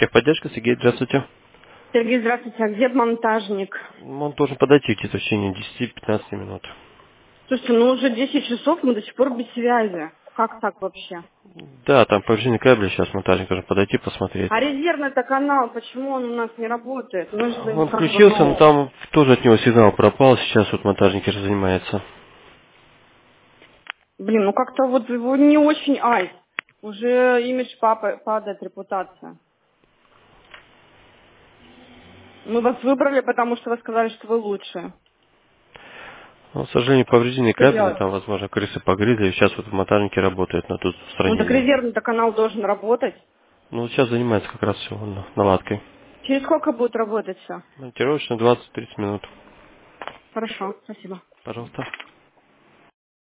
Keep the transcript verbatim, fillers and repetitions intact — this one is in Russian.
Техподдержка, Сергей, здравствуйте. Сергей, здравствуйте. А где монтажник? Он должен подойти где-то в течение десяти-пятнадцати минут. Слушайте, ну уже десять часов, мы до сих пор без связи. Как так вообще? Да, там повреждение кабеля, сейчас монтажник должен подойти, посмотреть. А резервный-то канал, почему он у нас не работает? Мы же Он как бы, включился, но ну... там тоже от него сигнал пропал, сейчас вот монтажник же занимается. Блин, ну как-то вот его не очень айс. Уже имидж папы падает, репутация. Мы вас выбрали, потому что вы сказали, что вы лучшие. Но, к сожалению, повреждение Что кабеля, делать? там, возможно, крысы погрызли, сейчас вот монтажники работают над Ну так устранением. резервный-то канал должен работать. Ну, вот сейчас занимается как раз все наладкой. Через сколько будет работать все? Монтировочно двадцать-тридцать минут. Хорошо, спасибо. Пожалуйста.